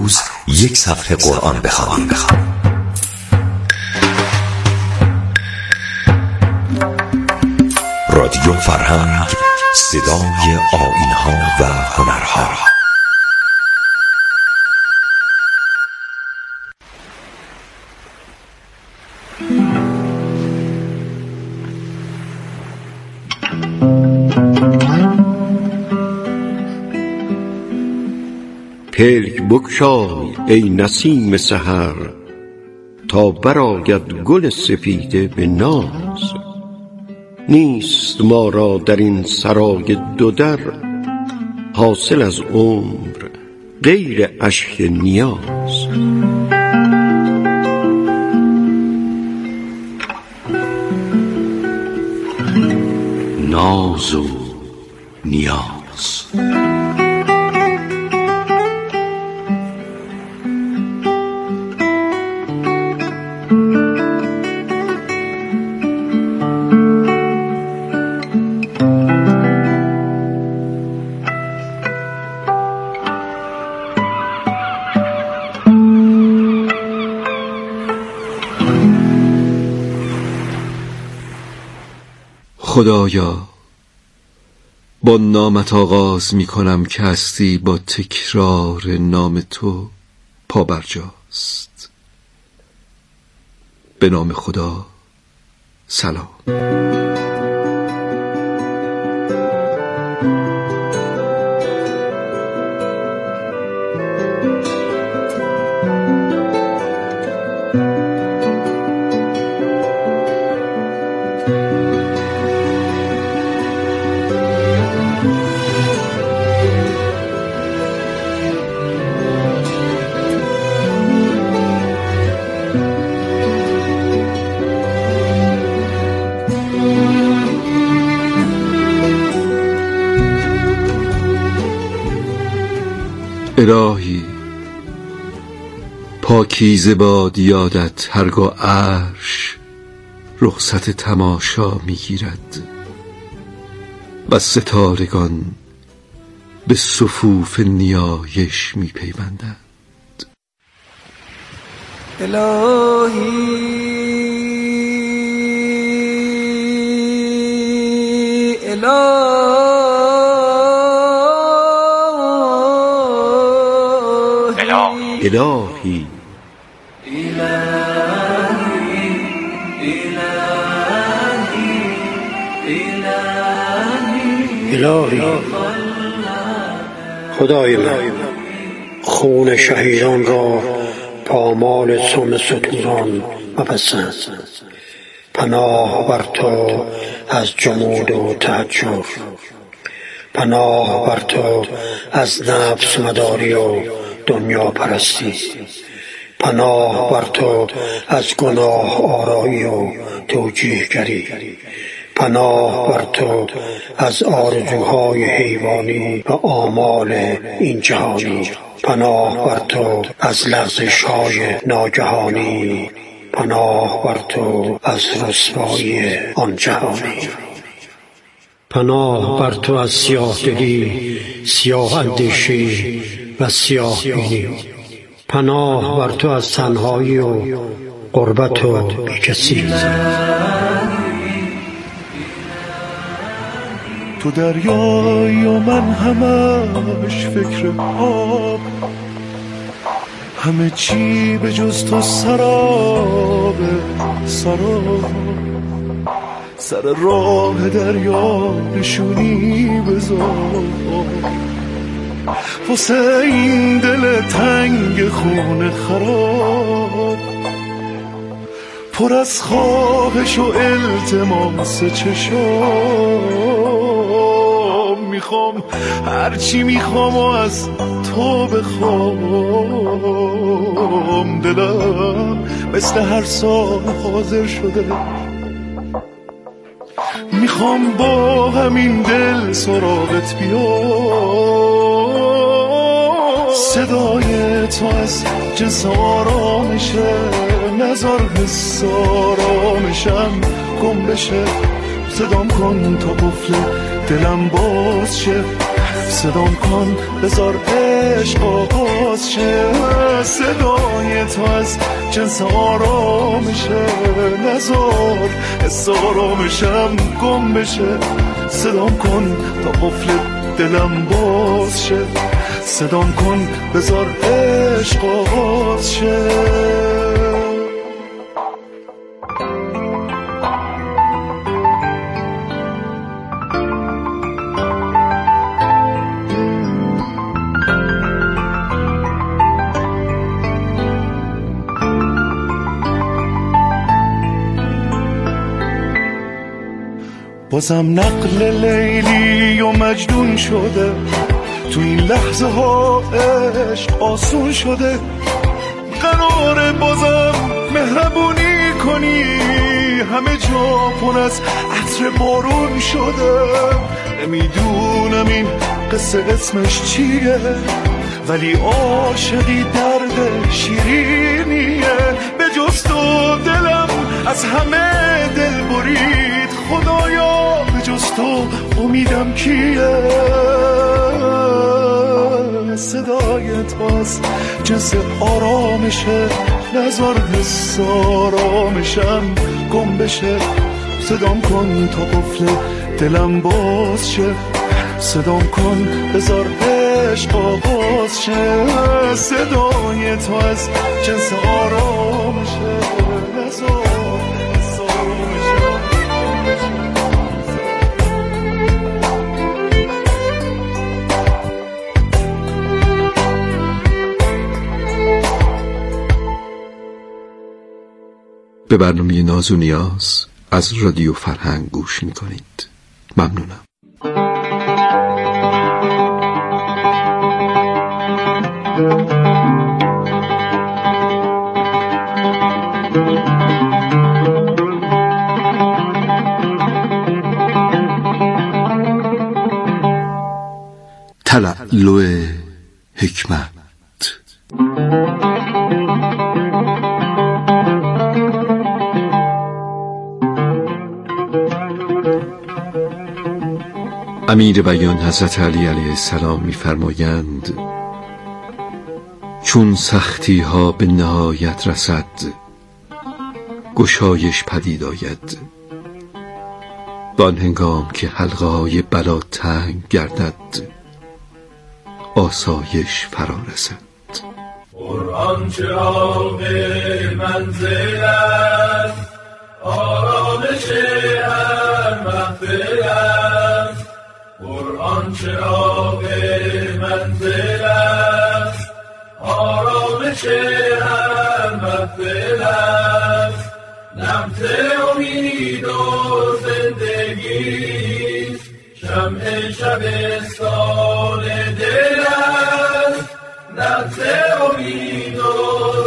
روز یک صفحه قرآن بخوان. رادیو فرهنگ، صدای آیین‌ها و هنرها. پلک بگشای ای نسیم سحر، تا برآید گل سپیده به ناز. نیست ما را در این سرای دو در، حاصل از عمر غیر اشک نیاز. ناز و نیاز. خدایا، با نامت آغاز می کنم که هستی با تکرار نام تو پابرجاست. به نام خدا، سلام. الهی، پاکیزه باد یادت هرگاه عرش رخصت تماشا میگیرد و ستارگان به صفوف نیایش میپیوندند. الهی الهی الهی خدای من، خون شهیدان را پامال سم ستوران مپسند. پناه بر تو از جمود و تحجر، پناه بر تو از نفس مداری و دنیا پرستی، پناه بر تو از گناه آرایی و توجیه گری، پناه بر تو از آرزوهای حیوانی و آمال این جهانی، پناه بر تو از لغزش‌های ناگهانی، پناه بر تو از رسوایی آن جهانی. پناه بر تو از سیاه دلی، سیاه اندیشی و سیاه بینی، پناه بر تو از تنهایی و غربت و بیکسی. تو دریایی و من همش فکر آب، همه چی به جز تو سراب سراب. سر راه دریا نشونی بذار واسه این دل تنگ خون خراب، پر از خواهش و التماس چشام. میخوام هرچی میخوام و از تو بخوام. دلم مثل هر سال حاضر شده، میخوام با همین دل سراغت بیام. صدای تو از جنس آرامشه، نذار حس آرامشم گم بشه. صدام کن تا قفل دلم باز شه، صدام کن بذار عشق آغاز شه، صدای تو از جنس آرامشه، نذار حس آرامشم گم بشه، صدام کن تا قفل دلم باز شه، صدام کن بذار عشق آغاز شه. بازم نقل لیلی و مجنون شده، تو این لحظه ها عشق آسون شده، قراره بازم مهربونی کنی، همه جا پر از عطر بارون شده، نمیدونم این قصه اسمش چیه، ولی عاشقی درد شیرینیه، به جز تو دلم از همه دل برید، خدایا به جز تو امیدم کیه، صدای تو از جنس آرامشه، نذار حس آرامشم گم بشه، صدام کن تا قفل دلم باز شه، صدام کن بذار عشق آغاز شه، صدای تو از جنس آرامشه، نذار حس آرامشم گم بشه. به برنامه ناز و نیاز از رادیو فرهنگ گوش میکنید. ممنونم. تلالو حکمت. امیر بیان حضرت علی علیه السلام می‌فرمایند چون سختی ها به نهایت رسد گشایش پدید آید، و آن هنگام که حلقه های بلا تنگ گردد آسایش فرا رسد. قرآن چراغ منزل است، آرامش هر محفل است، قرآن چراغ منزل است، آرامش هر محفل است، نمط امید و زندگی، شمع شبستان دل است، نمط امید و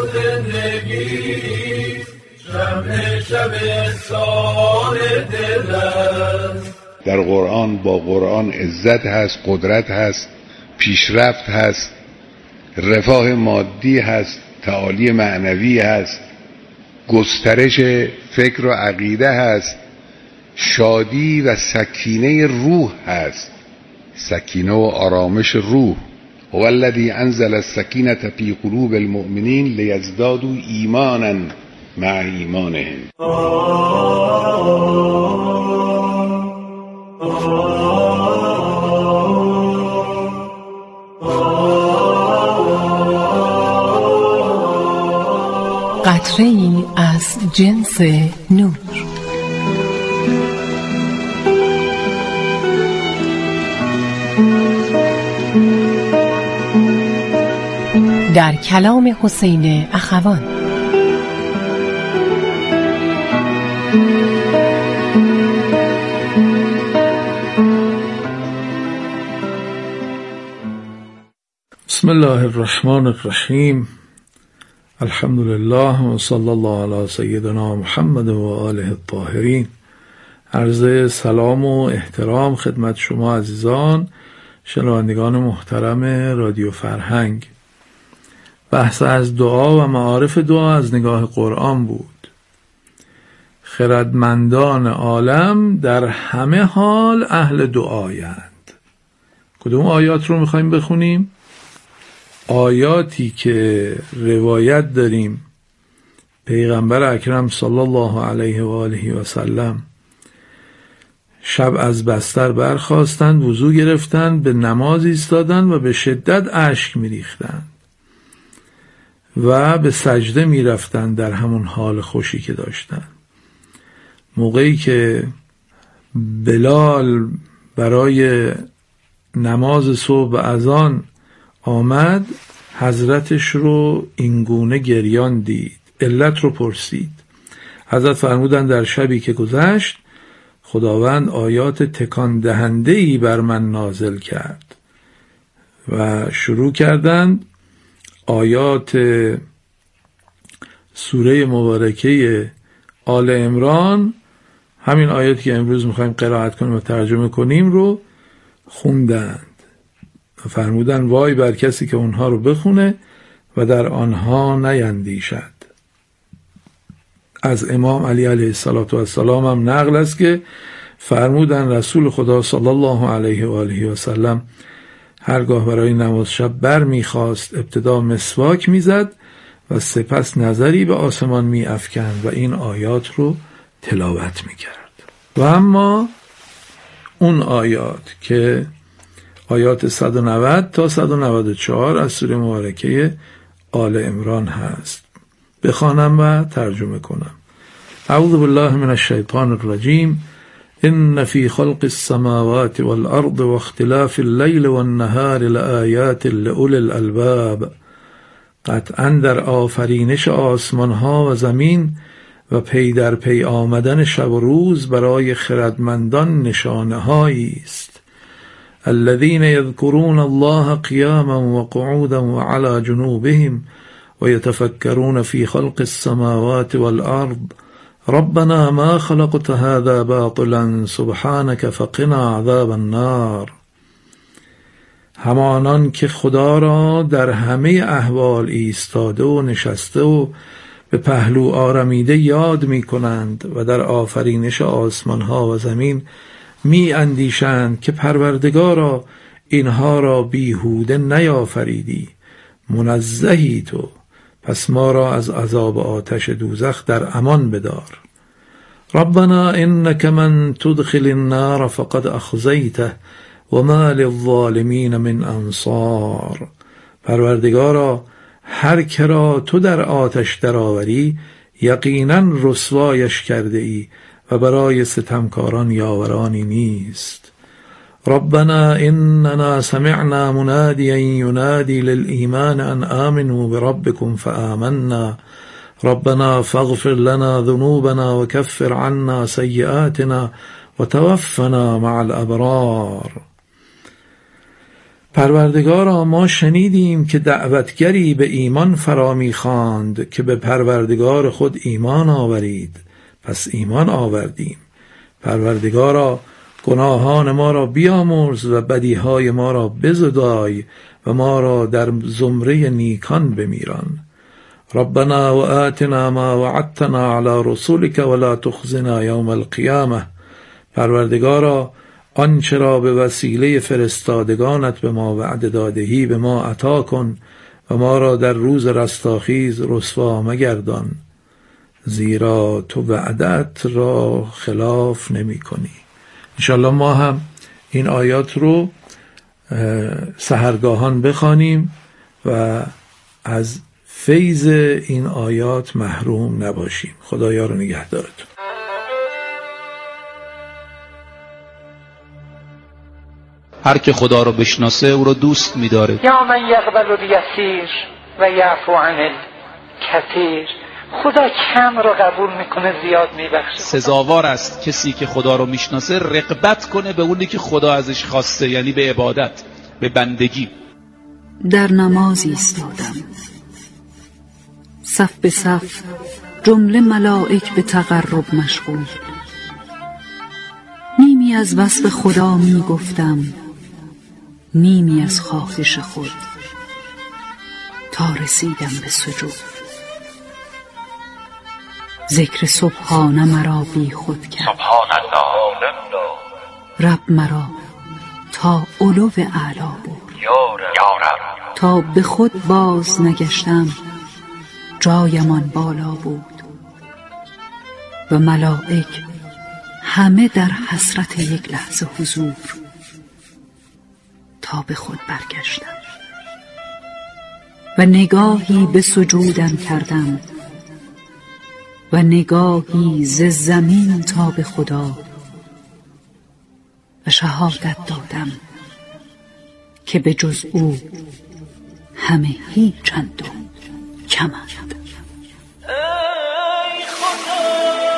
زندگی، شمع شبستان دل است. در قرآن با قرآن عزت هست، قدرت هست، پیشرفت هست، رفاه مادی هست، تعالی معنوی هست، گسترش فکر و عقیده هست، شادی و سکینه روح هست، سکینه و آرامش روح. هو الذی انزل السکینة فی قلوب المؤمنین لیزدادوا ایمانا مع ایمانهم. قطره‌ای از جنس نور. در کلام حسین اخوان. بسم الله الرحمن الرحیم. الحمد لله و صلی الله علی سیدنا محمد و آله الطاهرین. عرض سلام و احترام خدمت شما عزیزان شنوندگان محترم رادیو فرهنگ. بحث از دعا و معارف دعا از نگاه قرآن بود. خردمندان عالم در همه حال اهل دعایند. کدوم آیات رو میخوایم بخونیم؟ آیاتی که روایت داریم پیغمبر اکرم صلی الله علیه و آله و سلم شب از بستر برخاستند، وضو گرفتند، به نماز ایستادند و به شدت اشک میریختند و به سجده میرفتند در همون حال خوشی که داشتند. موقعی که بلال برای نماز صبح و اذان آمد، حضرتش رو اینگونه گریان دید، علت رو پرسید. حضرت فرمودند در شبی که گذشت خداوند آیات تکان دهنده‌ای بر من نازل کرد و شروع کردند آیات سوره مبارکه آل عمران، همین آیاتی که امروز میخوایم قرائت کنیم و ترجمه کنیم رو خوندند و فرمودند وای بر کسی که اونها رو بخونه و در آنها نیندیشد. از امام علی علیه السلام هم نقل است که فرمودند رسول خدا صلی الله علیه و آله و سلم هرگاه برای نماز شب بر میخواست ابتدا مسواک میزد و سپس نظری به آسمان میافکند و این آیات رو تلاوت میکرد. و اما اون آیات که آیات 190 تا 194 از سوره مبارکه آل عمران هست، بخوانم و ترجمه کنم. اعوذ بالله من الشیطان الرجیم. ان فی خلق السماوات والارض واختلاف الليل والنهار لآیات لأولی الالباب. قطعاً در آفرینش آسمان ها و زمین و پی در پی آمدن شب و روز برای خردمندان نشانه هایی است. الذين يذكرون الله قياما وقعودا وعلى جنوبهم ويتفكرون في خلق السماوات والأرض ربنا ما خلقت هذا باطلا سبحانك فقنا عذاب النار. همانان که خدا را در همه احوال ایستاده و نشسته و به پهلو آرمیده یاد می کنند و در آفرینش آسمان ها و زمین می اندیشند که پروردگارا اینها را بیهوده نیافریدی، منزهی تو، پس ما را از عذاب آتش دوزخ در امان بدار. ربنا انك من تدخل النار فقد اخزیته وما للظالمین من انصار. پروردگارا هر که را تو در آتش درآوری یقینا رسوایش کرده ای و برای ستمکاران یاورانی نیست. ربنا اننا سمعنا منادیا ینادی للایمان ان آمنوا بربکم فآمنا ربنا فاغفر لنا ذنوبنا وكفر عنا سیئاتنا وتوفنا مع الابرار. پروردگارا ما شنیدیم که دعوتگری به ایمان فرامی خواند که به پروردگار خود ایمان آورید، پس ایمان آوردیم. پروردگارا گناهان ما را بیامرز و بدیهای ما را بزدای و ما را در زمره نیکان بمیران. ربنا و آتنا ما وعدتنا علی رسولك ولا تخزنا یوم القیامه. پروردگارا آنچه را به وسیله فرستادگانت به ما وعده دادهی به ما عطا کن و ما را در روز رستاخیز رسوا مگردان، زیرا تو وعدت را خلاف نمی کنی. انشالله ما هم این آیات رو سحرگاهان بخوانیم و از فیض این آیات محروم نباشیم. خدایا رو نگهدارتون. هر که خدا رو بشناسه او رو دوست می‌داره. یا من یقبل الیسیر و یعفو عن الکثیر. خدا کم رو قبول میکنه، زیاد میبخشه. سزاوار است کسی که خدا رو میشناسه رغبت کنه به اونی که خدا ازش خواسته، یعنی به عبادت، به بندگی. در نماز ایستادم، صف به صف جمله ملائک به تقرب مشغول. نیمی از وصف خدا میگفتم، نیمی از خواهش خود، تا رسیدم به سجود. ذکر سبحانه مرا بی خود کرد، رب مرا تا علو اعلا برد. تا به خود باز نگشتم جایمان بالا بود و ملائک همه در حسرت یک لحظه حضور. تا به خود برگشتم و نگاهی به سجودم کردم و نگاهی ز زمین تا به خدا و شهادت دادم که به جز او همه هیچند و کمند. ای خدا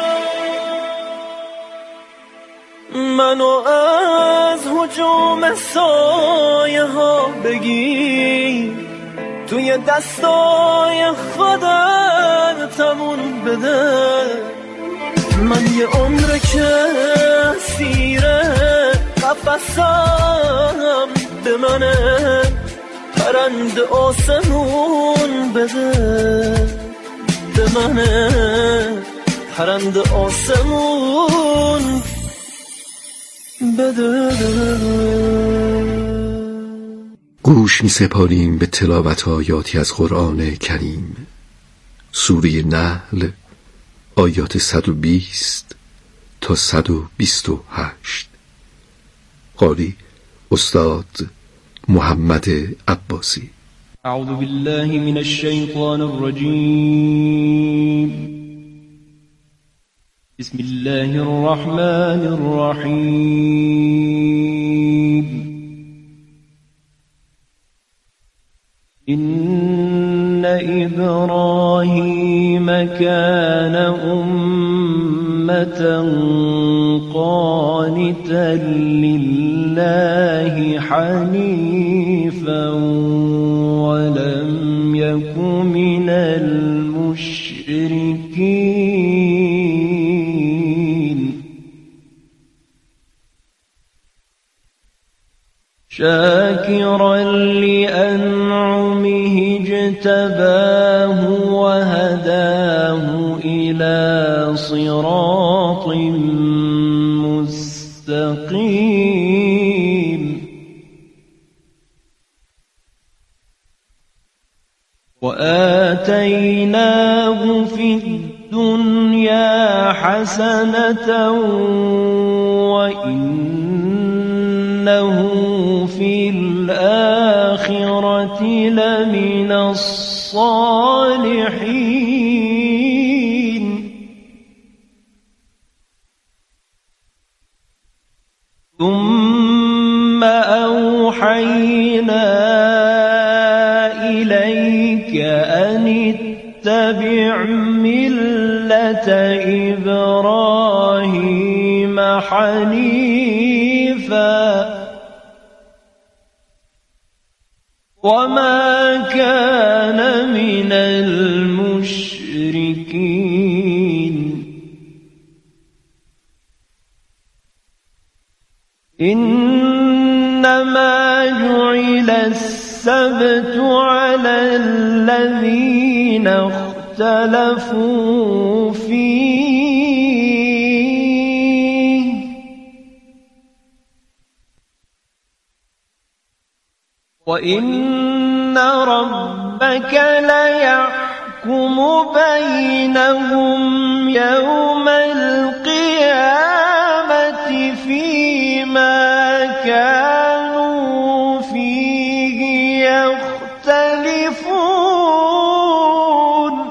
منو از هجوم سایه ها بگیر، توی دستای خودتمون بده. من یه عمر که سیره قفصم به منه، پرند آسمون بده. به منه پرند آسمون بده. گوش می سپاریم به تلاوت آیاتی از قرآن کریم. سوره نحل آیات 120 تا 128. قاری استاد محمد عباسی. اعوذ بالله من الشیطان الرجیم. بسم الله الرحمن الرحیم. إن إبراهيم كان أمة قانتا لله حنيفا ولم يك من المشركين شاكرا لأنعمه اجتباه وهداه إلى صراط مستقيم وآتيناه في الدنيا حسنة وإنه في الآخرة لمن الصالحين ثم أوحينا إليك أن اتبع ملة إبراهيم حنيفا وما كان من المشركين إنما جعل السبت على الذين اختلفوا فيه وإن ربك ليحكم بينهم يوم القيامة فيما كانوا فيه يختلفون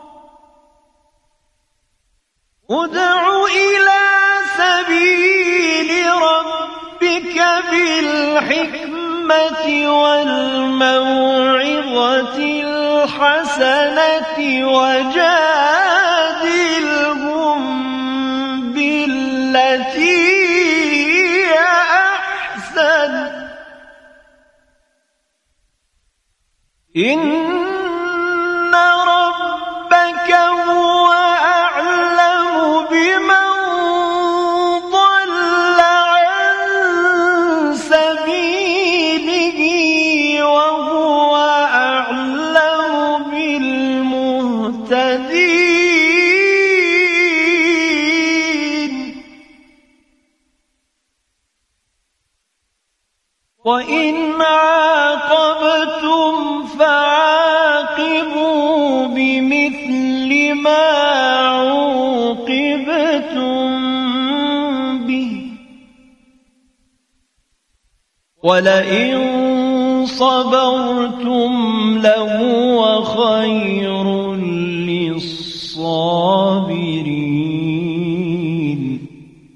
ادع إلى سبيل ربك بالحكمة والموعظة الحسنة وجادلهم بالتي هي أحسن إن ربك هو أعلم بمن ضل عن سبيله وهو أعلم بالمهتدين وَإِنْ عَاقَبْتُمْ فَعَاقِبُوا بِمِثْلِ مَا عُوقِبْتُمْ بِهِ وَلَئِنْ صَبَرْتُمْ لَهُوَ خَيْرٌ لِلصَّابِرِينَ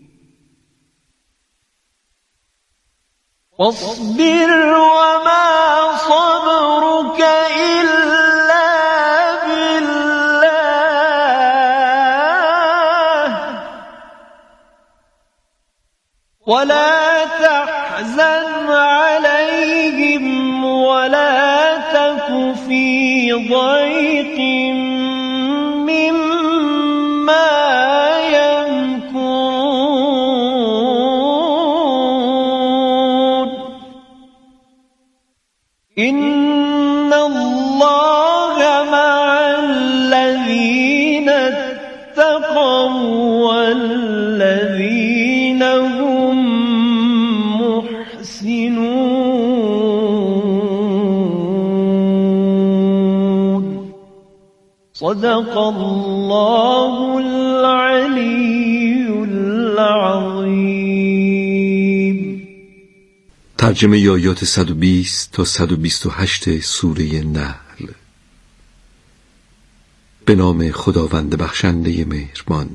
واصبر وما صبرك إلا بالله ولا تحزن عليهم ولا تك في ضيق مما يمكرون إن الله مع الذين اتقوا والذين هم محسنون صدق الله العلي العظيم. ترجمه آیات 120 تا 128 سوره نحل. به نام خداوند بخشنده مهربان.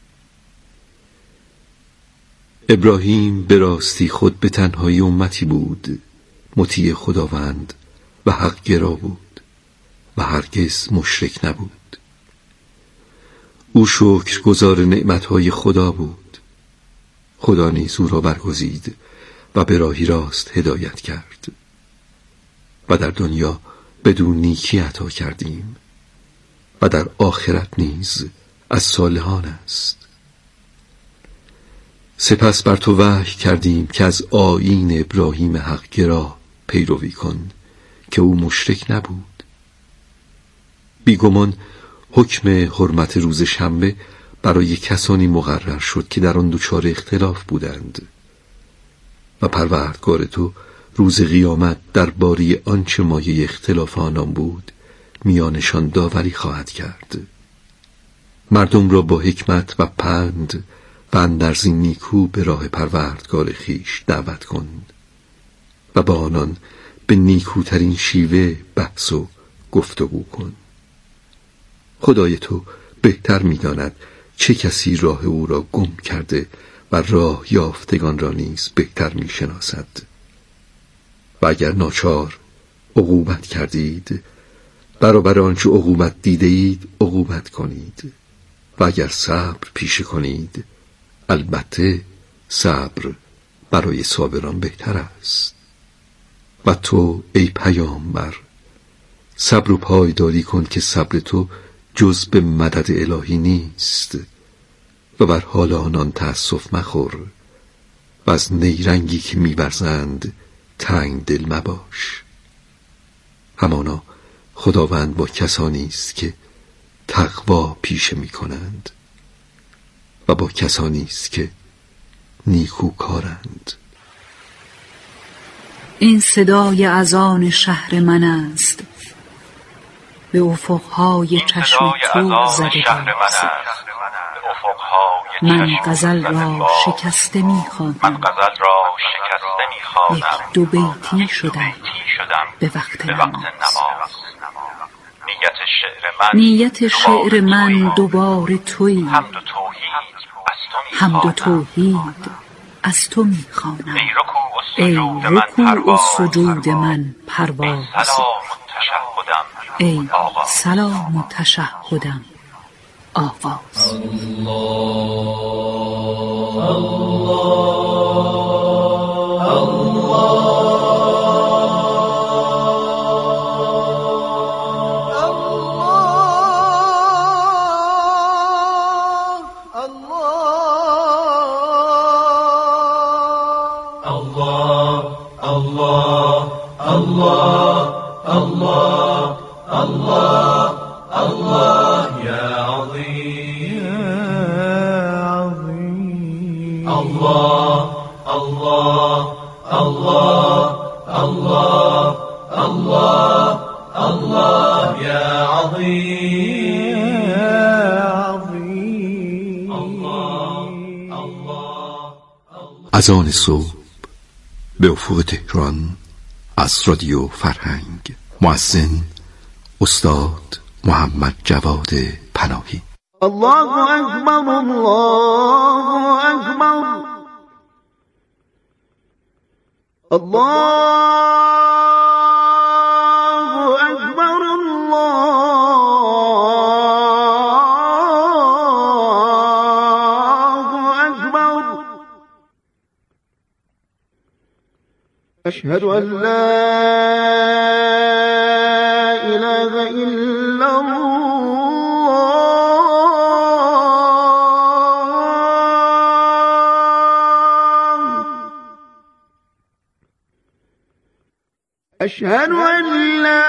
ابراهیم به راستی خود به تنهایی امتی بود، مطیع خداوند و حق گرا بود و هرگز مشرک نبود. او شکرگزار نعمتهای خدا بود. خدا نیز او را برگزید و به راهی راست هدایت کرد و در دنیا بدون نیکی عطا کردیم و در آخرت نیز از صالحان است. سپس بر تو وحی کردیم که از آیین ابراهیم حق گرا پیروی کن که او مشرک نبود. بیگمان حکم حرمت روز شنبه برای کسانی مقرر شد که در آن دچار اختلاف بودند و پروردگار تو روز قیامت درباره آنچه مایه اختلاف آنان بود میانشان داوری خواهد کرد. مردم را با حکمت و پند و اندرزی نیکو به راه پروردگار خیش دعوت کن و با آنان به نیکوترین شیوه بحث و گفتگو کن. خدای تو بهتر می‌داند چه کسی راه او را گم کرده و راه یافتگان را نیز بهتر می‌شناسد. و اگر ناچار عقوبت کردید برابر آنچه عقوبت دیدید عقوبت کنید و اگر صبر پیشه کنید البته صبر برای صابران بهتر است. و تو ای پیامبر صبر و پایداری کن که صبر تو جز به مدد الهی نیست و بر حال آنان تأسف مخور و از نیرنگی که می‌ورزند تنگ دل مباش. همانا خداوند با کسانی است که تقوا پیشه می‌کنند و با کسانی است که نیکوکارند. این صدای اذان شهر من است، به افقهای چشم تو زده است. من غزل را شکسته می‌خوانم، یک دو بیتی شدم به وقت نماز. نیت شعر من دوباره تویی، حمد و توحید از تو می‌خوانم. ای رکوع و سجود من پرواز، ای سلام و تشهدم آغاز. الله الله الله يا عظيم از آن صبح به افق تهران از رادیو فرهنگ، مؤذن استاد محمد جواد پناهی. الله اکبر الله اکبر الله اکبر الله اکبر اشهد ان لا اله الا أشهد أن لا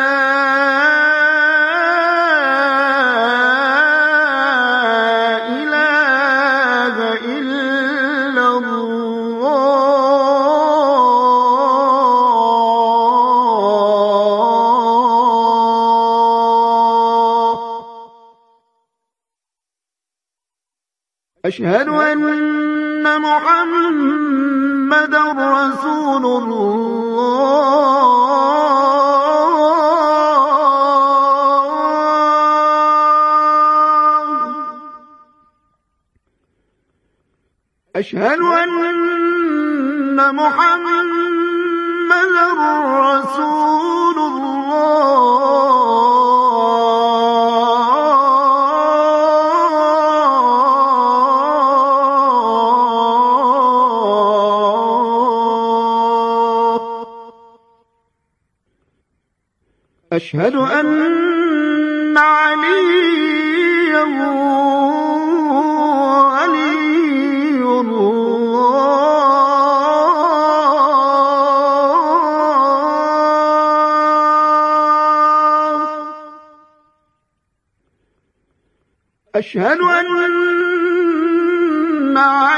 إله إلا الله أشهد أن محمدا رسول الله أشهد أن محمدا رسول الله أشهد أن عليا ولي الله أشهد أن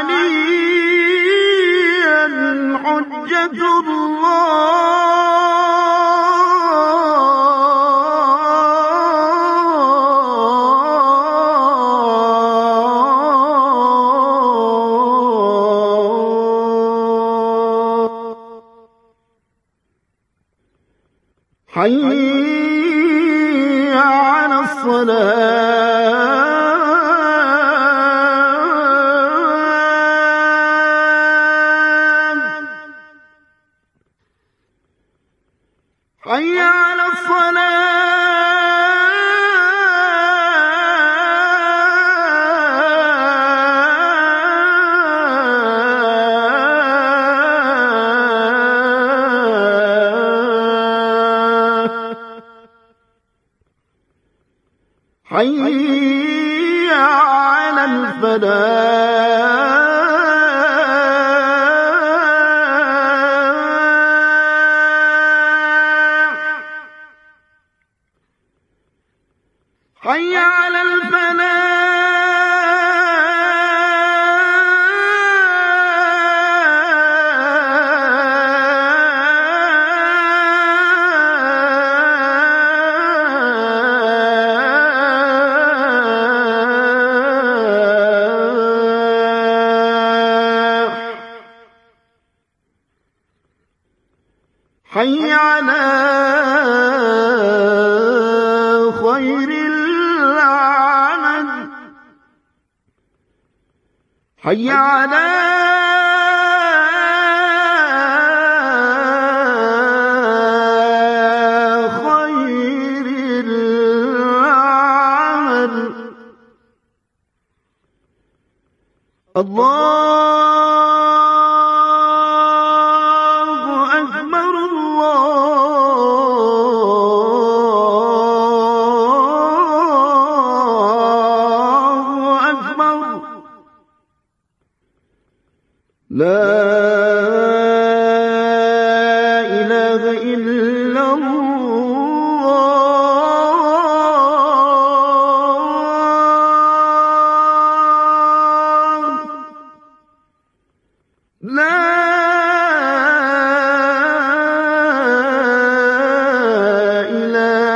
عليا حجة حي على الصلاة حي على حي على الفلاح حي على حي على خير العمل حي على خير العمل الله أكبر الله أكبر لا